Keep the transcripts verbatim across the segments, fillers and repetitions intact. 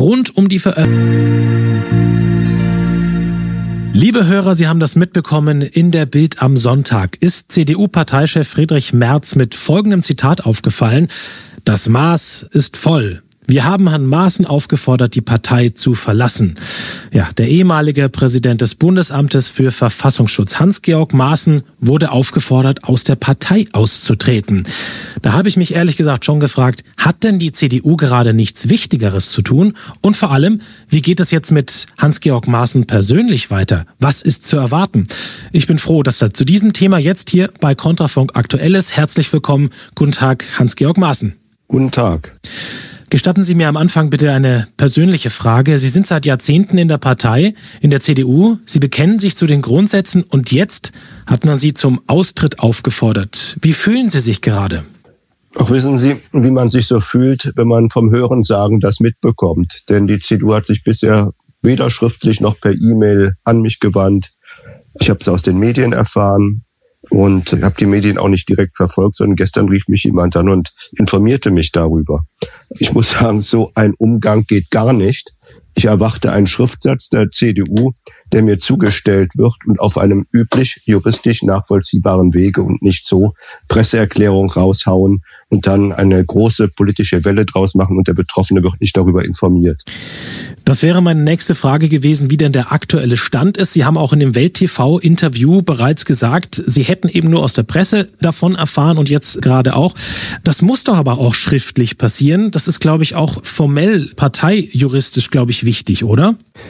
rund um die Veröffentlichung. Liebe Hörer, Sie haben das mitbekommen, in der Bild am Sonntag ist C D U-Parteichef Friedrich Merz mit folgendem Zitat aufgefallen: Das Maß ist voll. Wir haben Herrn Maaßen aufgefordert, die Partei zu verlassen. Ja, der ehemalige Präsident des Bundesamtes für Verfassungsschutz, Hans-Georg Maaßen, wurde aufgefordert, aus der Partei auszutreten. Da habe ich mich ehrlich gesagt schon gefragt, hat denn die C D U gerade nichts Wichtigeres zu tun? Und vor allem, wie geht es jetzt mit Hans-Georg Maaßen persönlich weiter? Was ist zu erwarten? Ich bin froh, dass er zu diesem Thema jetzt hier bei Kontrafunk aktuell ist. Herzlich willkommen. Guten Tag, Hans-Georg Maaßen. Guten Tag. Gestatten Sie mir am Anfang bitte eine persönliche Frage. Sie sind seit Jahrzehnten in der Partei, in der C D U. Sie bekennen sich zu den Grundsätzen und jetzt hat man Sie zum Austritt aufgefordert. Wie fühlen Sie sich gerade? Ach, wissen Sie, wie man sich so fühlt, wenn man vom Hörensagen das mitbekommt. Denn die C D U hat sich bisher weder schriftlich noch per E-Mail an mich gewandt. Ich habe es aus den Medien erfahren. Und habe die Medien auch nicht direkt verfolgt, sondern gestern rief mich jemand an und informierte mich darüber. Ich muss sagen, so ein Umgang geht gar nicht. Ich erwarte einen Schriftsatz der C D U, der mir zugestellt wird und auf einem üblich juristisch nachvollziehbaren Wege und nicht so Presseerklärung raushauen und dann eine große politische Welle draus machen und der Betroffene wird nicht darüber informiert. Das wäre meine nächste Frage gewesen, wie denn der aktuelle Stand ist. Sie haben auch in dem Welt-T V-Interview bereits gesagt, Sie hätten eben nur aus der Presse davon erfahren und jetzt gerade auch. Das muss doch aber auch schriftlich passieren. Das ist, glaube ich, auch formell parteijuristisch, glaube ich, wichtig, oder?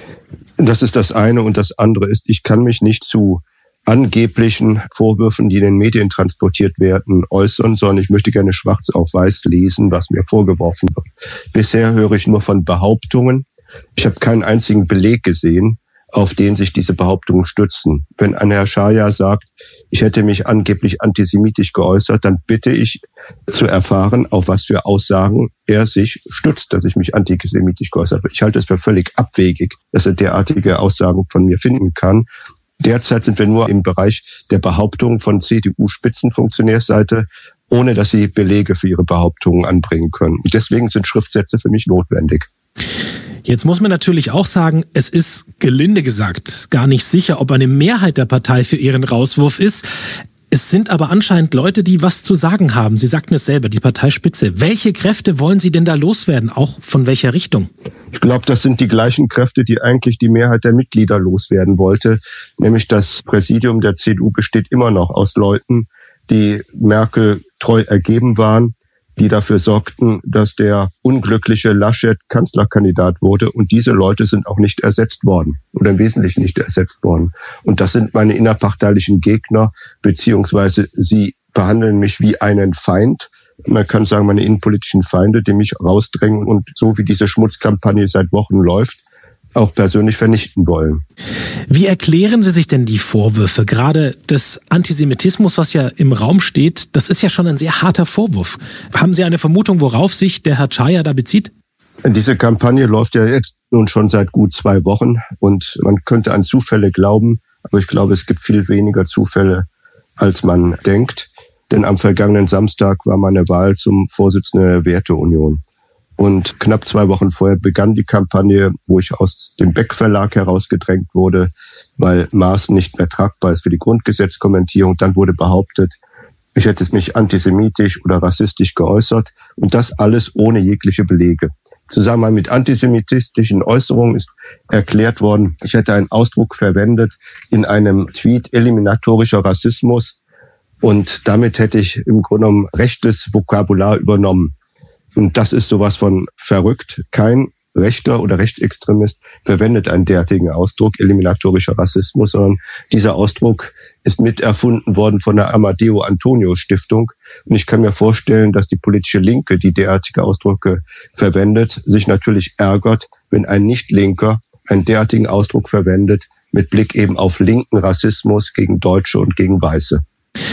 Das ist das eine und das andere ist, ich kann mich nicht zu angeblichen Vorwürfen, die in den Medien transportiert werden, äußern, sondern ich möchte gerne schwarz auf weiß lesen, was mir vorgeworfen wird. Bisher höre ich nur von Behauptungen. Ich habe keinen einzigen Beleg gesehen, auf den sich diese Behauptungen stützen. Wenn ein Herr Schaja sagt, ich hätte mich angeblich antisemitisch geäußert, dann bitte ich zu erfahren, auf was für Aussagen er sich stützt, dass ich mich antisemitisch geäußert habe. Ich halte es für völlig abwegig, dass er derartige Aussagen von mir finden kann. Derzeit sind wir nur im Bereich der Behauptungen von C D U-Spitzenfunktionärsseite, ohne dass sie Belege für ihre Behauptungen anbringen können. Und deswegen sind Schriftsätze für mich notwendig. Jetzt muss man natürlich auch sagen, es ist, gelinde gesagt, gar nicht sicher, ob eine Mehrheit der Partei für Ihren Rauswurf ist. Es sind aber anscheinend Leute, die was zu sagen haben. Sie sagten es selber, die Parteispitze. Welche Kräfte wollen Sie denn da loswerden? Auch von welcher Richtung? Ich glaube, das sind die gleichen Kräfte, die eigentlich die Mehrheit der Mitglieder loswerden wollte. Nämlich das Präsidium der C D U besteht immer noch aus Leuten, die Merkel treu ergeben waren, die dafür sorgten, dass der unglückliche Laschet Kanzlerkandidat wurde. Und diese Leute sind auch nicht ersetzt worden oder im Wesentlichen nicht ersetzt worden. Und das sind meine innerparteilichen Gegner, beziehungsweise sie behandeln mich wie einen Feind. Man kann sagen, meine innenpolitischen Feinde, die mich rausdrängen und so wie diese Schmutzkampagne seit Wochen läuft, auch persönlich vernichten wollen. Wie erklären Sie sich denn die Vorwürfe? Gerade des Antisemitismus, was ja im Raum steht, das ist ja schon ein sehr harter Vorwurf. Haben Sie eine Vermutung, worauf sich der Herr Schaja da bezieht? Diese Kampagne läuft ja jetzt nun schon seit gut zwei Wochen und man könnte an Zufälle glauben, aber ich glaube, es gibt viel weniger Zufälle, als man denkt. Denn am vergangenen Samstag war meine Wahl zum Vorsitzenden der Werteunion. Und knapp zwei Wochen vorher begann die Kampagne, wo ich aus dem Beck Verlag herausgedrängt wurde, weil Maaßen nicht mehr tragbar ist für die Grundgesetzkommentierung. Dann wurde behauptet, ich hätte mich antisemitisch oder rassistisch geäußert. Und das alles ohne jegliche Belege. Zusammen mit antisemitistischen Äußerungen ist erklärt worden, ich hätte einen Ausdruck verwendet in einem Tweet eliminatorischer Rassismus. Und damit hätte ich im Grunde genommen rechtes Vokabular übernommen. Und das ist sowas von verrückt. Kein Rechter oder Rechtsextremist verwendet einen derartigen Ausdruck, eliminatorischer Rassismus, sondern dieser Ausdruck ist miterfunden worden von der Amadeo Antonio Stiftung. Und ich kann mir vorstellen, dass die politische Linke, die derartige Ausdrücke verwendet, sich natürlich ärgert, wenn ein Nicht-Linker einen derartigen Ausdruck verwendet, mit Blick eben auf linken Rassismus gegen Deutsche und gegen Weiße.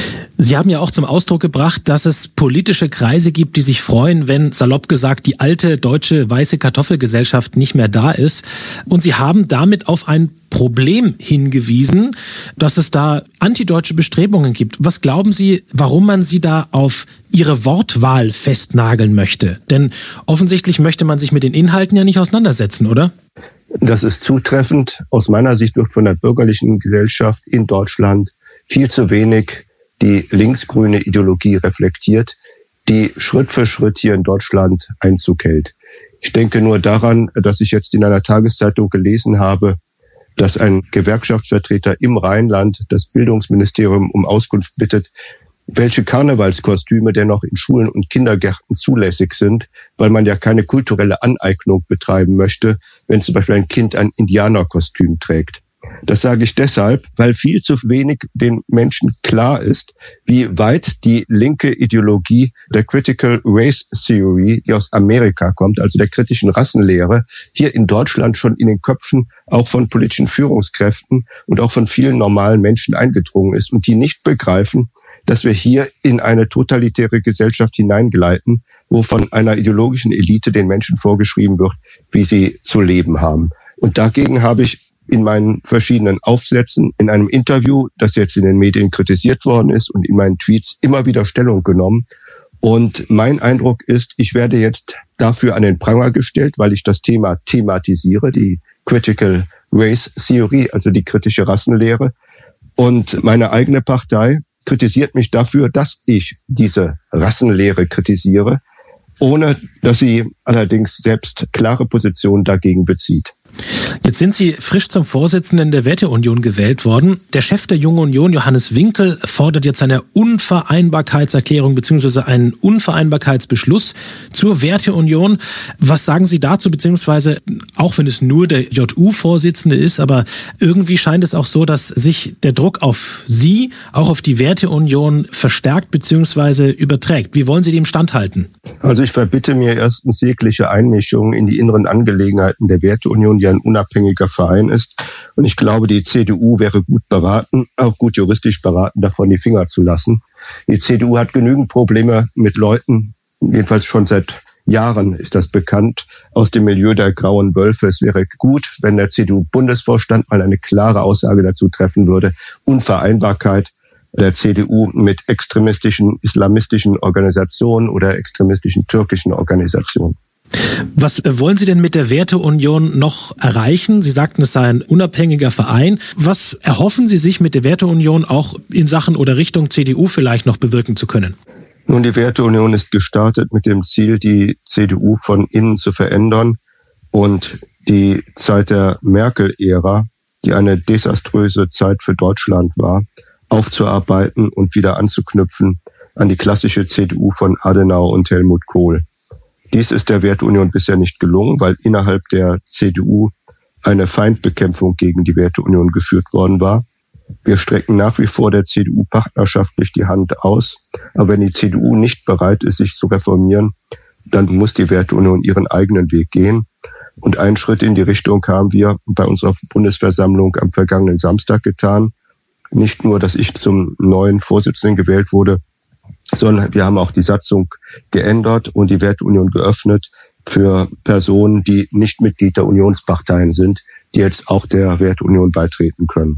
Sie haben ja auch zum Ausdruck gebracht, dass es politische Kreise gibt, die sich freuen, wenn, salopp gesagt, die alte deutsche weiße Kartoffelgesellschaft nicht mehr da ist. Und Sie haben damit auf ein Problem hingewiesen, dass es da antideutsche Bestrebungen gibt. Was glauben Sie, warum man Sie da auf Ihre Wortwahl festnageln möchte? Denn offensichtlich möchte man sich mit den Inhalten ja nicht auseinandersetzen, oder? Das ist zutreffend. Aus meiner Sicht wird von der bürgerlichen Gesellschaft in Deutschland viel zu wenig die linksgrüne Ideologie reflektiert, die Schritt für Schritt hier in Deutschland Einzug hält. Ich denke nur daran, dass ich jetzt in einer Tageszeitung gelesen habe, dass ein Gewerkschaftsvertreter im Rheinland das Bildungsministerium um Auskunft bittet, welche Karnevalskostüme denn noch in Schulen und Kindergärten zulässig sind, weil man ja keine kulturelle Aneignung betreiben möchte, wenn zum Beispiel ein Kind ein Indianerkostüm trägt. Das sage ich deshalb, weil viel zu wenig den Menschen klar ist, wie weit die linke Ideologie der Critical Race Theory, die aus Amerika kommt, also der kritischen Rassenlehre, hier in Deutschland schon in den Köpfen auch von politischen Führungskräften und auch von vielen normalen Menschen eingedrungen ist und die nicht begreifen, dass wir hier in eine totalitäre Gesellschaft hineingleiten, wo von einer ideologischen Elite den Menschen vorgeschrieben wird, wie sie zu leben haben. Und dagegen habe ich in meinen verschiedenen Aufsätzen, in einem Interview, das jetzt in den Medien kritisiert worden ist und in meinen Tweets immer wieder Stellung genommen. Und mein Eindruck ist, ich werde jetzt dafür an den Pranger gestellt, weil ich das Thema thematisiere, die Critical Race Theory, also die kritische Rassenlehre. Und meine eigene Partei kritisiert mich dafür, dass ich diese Rassenlehre kritisiere, ohne dass sie allerdings selbst klare Positionen dagegen bezieht. Jetzt sind Sie frisch zum Vorsitzenden der Werteunion gewählt worden. Der Chef der Jungen Union, Johannes Winkel, fordert jetzt eine Unvereinbarkeitserklärung bzw. einen Unvereinbarkeitsbeschluss zur Werteunion. Was sagen Sie dazu, beziehungsweise auch wenn es nur der J U-Vorsitzende ist, aber irgendwie scheint es auch so, dass sich der Druck auf Sie, auch auf die Werteunion verstärkt bzw. überträgt. Wie wollen Sie dem standhalten? Also ich verbitte mir erstens jegliche Einmischung in die inneren Angelegenheiten der Werteunion, die ein unabhängiger Verein ist. Und ich glaube, die C D U wäre gut beraten, auch gut juristisch beraten, davon die Finger zu lassen. Die C D U hat genügend Probleme mit Leuten, jedenfalls schon seit Jahren ist das bekannt, aus dem Milieu der grauen Wölfe. Es wäre gut, wenn der C D U-Bundesvorstand mal eine klare Aussage dazu treffen würde. Unvereinbarkeit der C D U mit extremistischen islamistischen Organisationen oder extremistischen türkischen Organisationen. Was wollen Sie denn mit der Werteunion noch erreichen? Sie sagten, es sei ein unabhängiger Verein. Was erhoffen Sie sich mit der Werteunion auch in Sachen oder Richtung C D U vielleicht noch bewirken zu können? Nun, die Werteunion ist gestartet mit dem Ziel, die C D U von innen zu verändern und die Zeit der Merkel-Ära, die eine desaströse Zeit für Deutschland war, aufzuarbeiten und wieder anzuknüpfen an die klassische C D U von Adenauer und Helmut Kohl. Dies ist der Werteunion bisher nicht gelungen, weil innerhalb der C D U eine Feindbekämpfung gegen die Werteunion geführt worden war. Wir strecken nach wie vor der C D U partnerschaftlich die Hand aus. Aber wenn die C D U nicht bereit ist, sich zu reformieren, dann muss die Werteunion ihren eigenen Weg gehen. Und einen Schritt in die Richtung haben wir bei unserer Bundesversammlung am vergangenen Samstag getan. Nicht nur, dass ich zum neuen Vorsitzenden gewählt wurde, sondern wir haben auch die Satzung geändert und die Werteunion geöffnet für Personen, die nicht Mitglied der Unionsparteien sind, die jetzt auch der Werteunion beitreten können.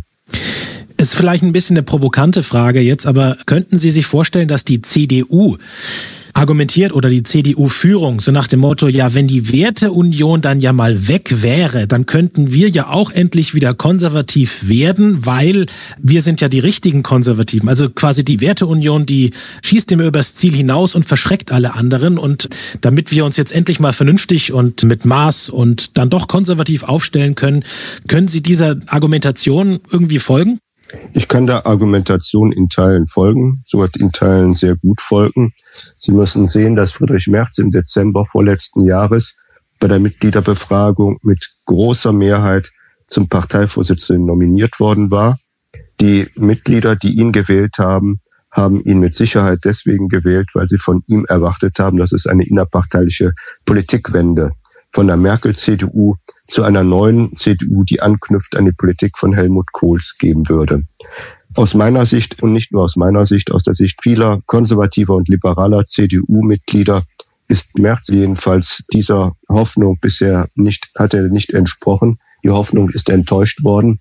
Ist vielleicht ein bisschen eine provokante Frage jetzt, aber könnten Sie sich vorstellen, dass die C D U argumentiert oder die C D U-Führung so nach dem Motto, ja, wenn die Werteunion dann ja mal weg wäre, dann könnten wir ja auch endlich wieder konservativ werden, weil wir sind ja die richtigen Konservativen. Also quasi die Werteunion, die schießt immer übers Ziel hinaus und verschreckt alle anderen. Und damit wir uns jetzt endlich mal vernünftig und mit Maß und dann doch konservativ aufstellen können, können Sie dieser Argumentation irgendwie folgen? Ich kann der Argumentation in Teilen folgen, sogar in Teilen sehr gut folgen. Sie müssen sehen, dass Friedrich Merz im Dezember vorletzten Jahres bei der Mitgliederbefragung mit großer Mehrheit zum Parteivorsitzenden nominiert worden war. Die Mitglieder, die ihn gewählt haben, haben ihn mit Sicherheit deswegen gewählt, weil sie von ihm erwartet haben, dass es eine innerparteiliche Politikwende von der Merkel-C D U zu einer neuen C D U, die anknüpft an die Politik von Helmut Kohls, geben würde. Aus meiner Sicht und nicht nur aus meiner Sicht, aus der Sicht vieler konservativer und liberaler C D U-Mitglieder ist Merz jedenfalls dieser Hoffnung bisher nicht, hat er nicht entsprochen. Die Hoffnung ist enttäuscht worden.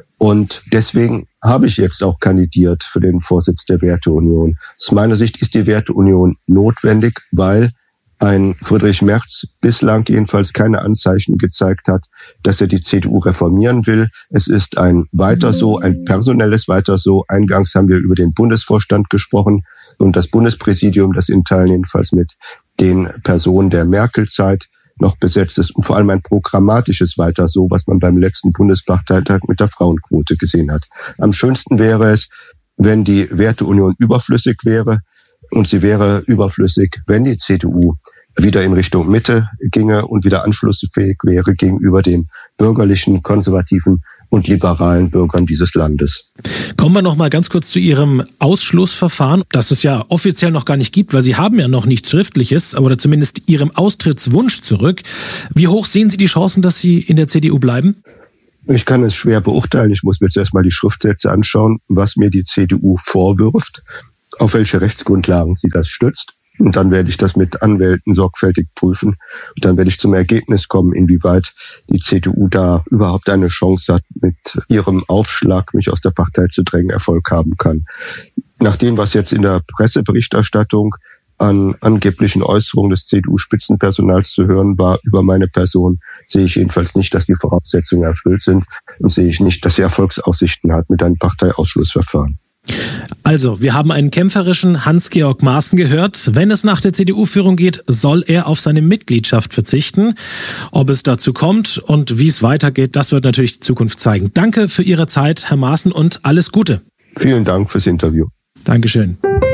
Und deswegen habe ich jetzt auch kandidiert für den Vorsitz der Werteunion. Aus meiner Sicht ist die Werteunion notwendig, weil ein Friedrich Merz bislang jedenfalls keine Anzeichen gezeigt hat, dass er die C D U reformieren will. Es ist ein Weiter so, ein personelles Weiter so. Eingangs haben wir über den Bundesvorstand gesprochen und das Bundespräsidium, das in Teilen jedenfalls mit den Personen der Merkel-Zeit noch besetzt ist und vor allem ein programmatisches Weiter so, was man beim letzten Bundesparteitag mit der Frauenquote gesehen hat. Am schönsten wäre es, wenn die Werteunion überflüssig wäre, und sie wäre überflüssig, wenn die C D U wieder in Richtung Mitte ginge und wieder anschlussfähig wäre gegenüber den bürgerlichen, konservativen und liberalen Bürgern dieses Landes. Kommen wir noch mal ganz kurz zu Ihrem Ausschlussverfahren, das es ja offiziell noch gar nicht gibt, weil Sie haben ja noch nichts Schriftliches, oder zumindest Ihrem Austrittswunsch zurück. Wie hoch sehen Sie die Chancen, dass Sie in der C D U bleiben? Ich kann es schwer beurteilen. Ich muss mir jetzt erstmal die Schriftsätze anschauen, was mir die C D U vorwirft, auf welche Rechtsgrundlagen sie das stützt. Und dann werde ich das mit Anwälten sorgfältig prüfen. Und dann werde ich zum Ergebnis kommen, inwieweit die C D U da überhaupt eine Chance hat, mit ihrem Aufschlag, mich aus der Partei zu drängen, Erfolg haben kann. Nach dem, was jetzt in der Presseberichterstattung an angeblichen Äußerungen des C D U-Spitzenpersonals zu hören war über meine Person, sehe ich jedenfalls nicht, dass die Voraussetzungen erfüllt sind und sehe ich nicht, dass sie Erfolgsaussichten hat mit einem Parteiausschlussverfahren. Also, wir haben einen kämpferischen Hans-Georg Maaßen gehört. Wenn es nach der C D U-Führung geht, soll er auf seine Mitgliedschaft verzichten. Ob es dazu kommt und wie es weitergeht, das wird natürlich die Zukunft zeigen. Danke für Ihre Zeit, Herr Maaßen, und alles Gute. Vielen Dank fürs Interview. Dankeschön.